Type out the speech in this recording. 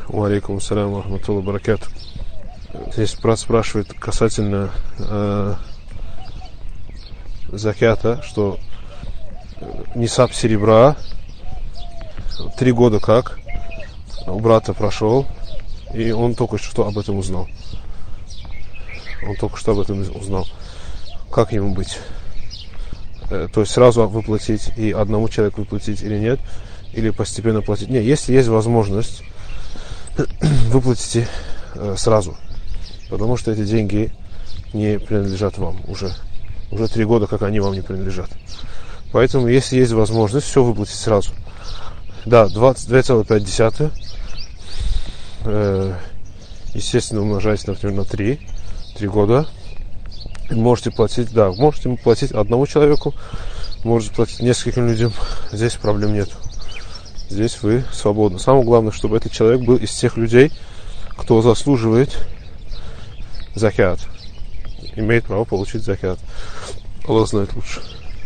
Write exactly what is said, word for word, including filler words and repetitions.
Уалейкум ассалям ва рахматуллахи ва баракатух. Здесь брат спрашивает касательно э, закята, что нисаб серебра три года как у брата прошел, и он только что об этом узнал. Он только что об этом узнал. Как ему быть? Э, то есть сразу выплатить и одному человеку выплатить или нет? Или постепенно платить? Нет, если есть возможность, выплатите э, сразу. Потому что эти деньги не принадлежат вам уже. Уже три года, как они вам не принадлежат. Поэтому, если есть возможность, все выплатить сразу. Да, двадцать две целых пять десятых. Э, естественно, умножайте, например, на три. Три года. Можете платить, да, можете платить одному человеку, можете платить нескольким людям. Здесь проблем нет. Здесь вы свободны. Самое главное, чтобы этот человек был из тех людей, кто заслуживает закят, имеет право получить закят. Аллах знает лучше.